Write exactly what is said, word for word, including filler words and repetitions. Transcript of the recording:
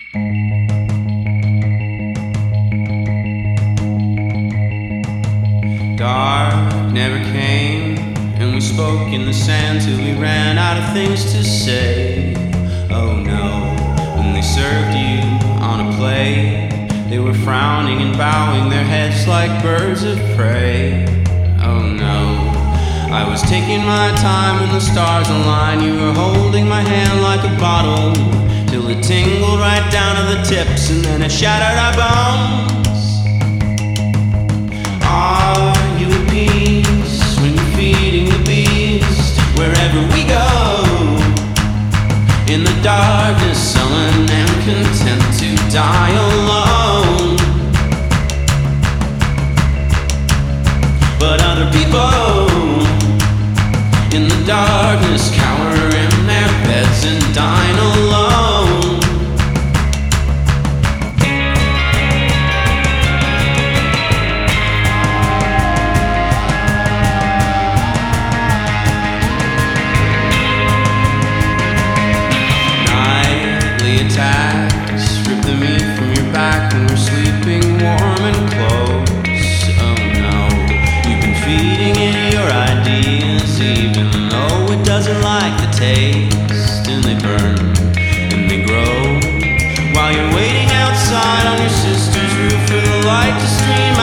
Dark never came, and we spoke in the sand till we ran out of things to say. Oh no, when they served you on a plate, they were frowning and bowing their heads like birds of prey. Oh no, I was taking my time when the stars aligned. You were holding my hand like a bottle, till it tingled right down to the tips, and then it shattered our bones. Are you at peace when you're feeding the beast wherever we go? In the darkness, sullen and content to die alone. But other people in the darkness cower in their beds and dine alone. Attacks, rip the meat from your back when we're sleeping warm and close. Oh no, you've been feeding it your ideas, even though it doesn't like the taste. And they burn and they grow while you're waiting outside on your sister's roof for the light to stream